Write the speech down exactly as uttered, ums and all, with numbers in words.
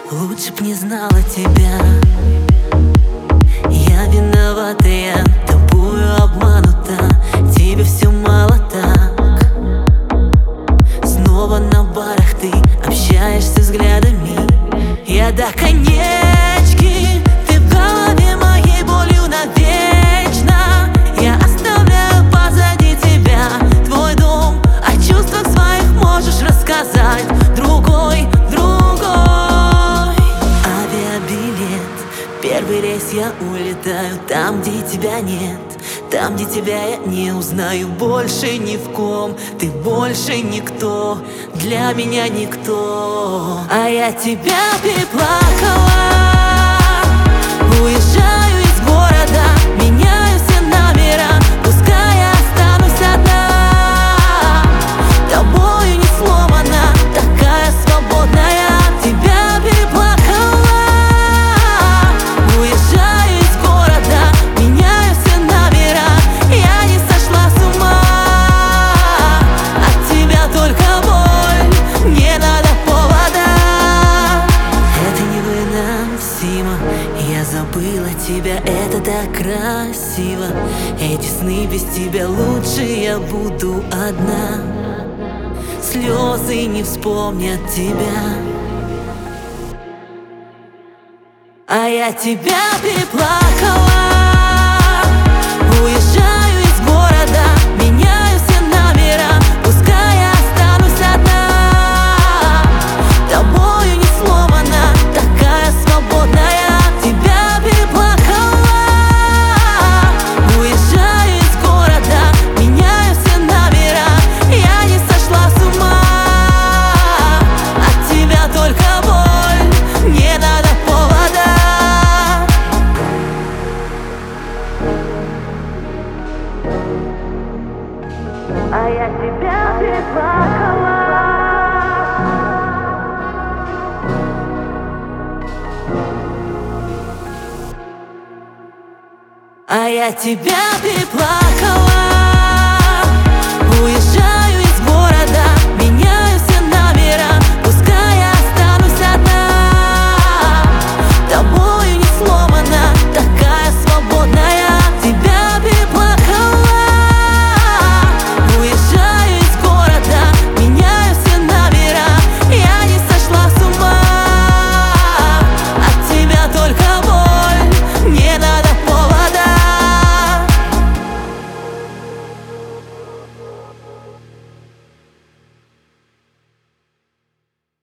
Лучше б не знала тебя. Я виноватая, тобою обманута. Тебе все мало так. Снова на барах ты общаешься взглядами. Я до конечки, ты в голове моей болью навечно. Я оставляю позади тебя твой дом. О чувствах своих можешь рассказать другой, другой. Авиабилет, первый рейс, я улетаю там, где тебя нет. Там, где тебя я не узнаю больше ни в ком. Ты больше никто, для меня никто. А я тебя переплакала. Уезжаю из города, меняю все номера. Пускай я останусь одна. Тобою не сломана, такая свободная. Тебя переплакала. Уезжаю из города, меняю все номера. Я не сошла с ума. От тебя только боль, не надо повода. Это невыносимо, я забыла тебя, это так красиво. Эти сны без тебя, лучше я буду одна. Слезы не вспомнят тебя. А я тебя переплакала. Уезжаю из города, меняю все номера. Пускай я останусь одна. Тобою не сломана, такая свободная. Тебя переплакала. Уезжаю из города, меняю все номера. Я не сошла с ума. От тебя только боль, не надо повода. А я тебя переплакала. А я тебя переплакала.